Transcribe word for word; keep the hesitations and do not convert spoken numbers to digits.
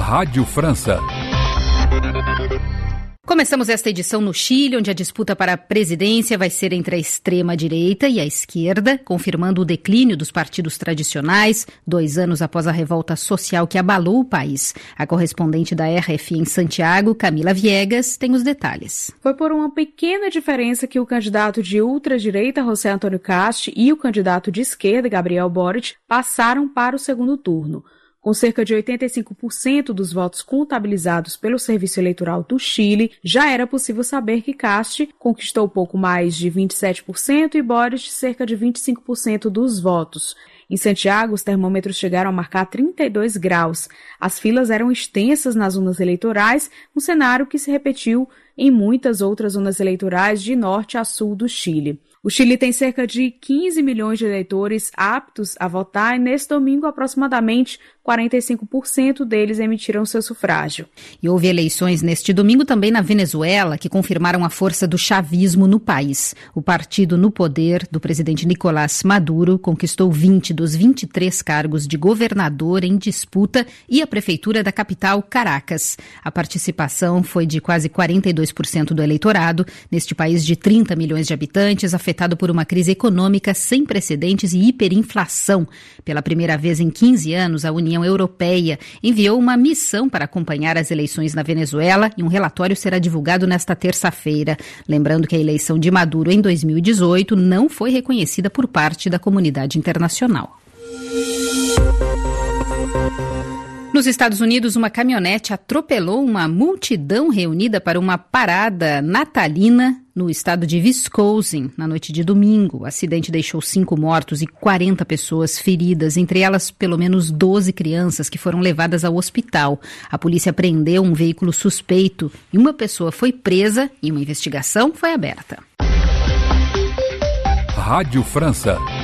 Rádio França. Começamos esta edição no Chile, onde a disputa para a presidência vai ser entre a extrema-direita e a esquerda, confirmando o declínio dos partidos tradicionais, dois anos após a revolta social que abalou o país. A correspondente da R F I em Santiago, Camila Viegas, tem os detalhes. Foi por uma pequena diferença que o candidato de ultradireita, José Antônio Kast, e o candidato de esquerda, Gabriel Boric, passaram para o segundo turno. Com cerca de oitenta e cinco por cento dos votos contabilizados pelo Serviço Eleitoral do Chile, já era possível saber que Kast conquistou pouco mais de vinte e sete por cento e Boric cerca de vinte e cinco por cento dos votos. Em Santiago, os termômetros chegaram a marcar trinta e dois graus. As filas eram extensas nas urnas eleitorais, um cenário que se repetiu em muitas outras zonas eleitorais de norte a sul do Chile. O Chile tem cerca de quinze milhões de eleitores aptos a votar e nesse domingo aproximadamente quarenta e cinco por cento deles emitiram seu sufrágio. E houve eleições neste domingo também na Venezuela, que confirmaram a força do chavismo no país. O partido no poder do presidente Nicolás Maduro conquistou vinte dos vinte e três cargos de governador em disputa e a prefeitura da capital, Caracas. A participação foi de quase quarenta e dois por cento do eleitorado, neste país de trinta milhões de habitantes, afetado por uma crise econômica sem precedentes e hiperinflação. Pela primeira vez em quinze anos, a União Europeia enviou uma missão para acompanhar as eleições na Venezuela e um relatório será divulgado nesta terça-feira. Lembrando que a eleição de Maduro em dois mil e dezoito não foi reconhecida por parte da comunidade internacional. Nos Estados Unidos, uma caminhonete atropelou uma multidão reunida para uma parada natalina no estado de Wisconsin, na noite de domingo. O acidente deixou cinco mortos e quarenta pessoas feridas, entre elas pelo menos doze crianças que foram levadas ao hospital. A polícia prendeu um veículo suspeito e uma pessoa foi presa e uma investigação foi aberta. Rádio França.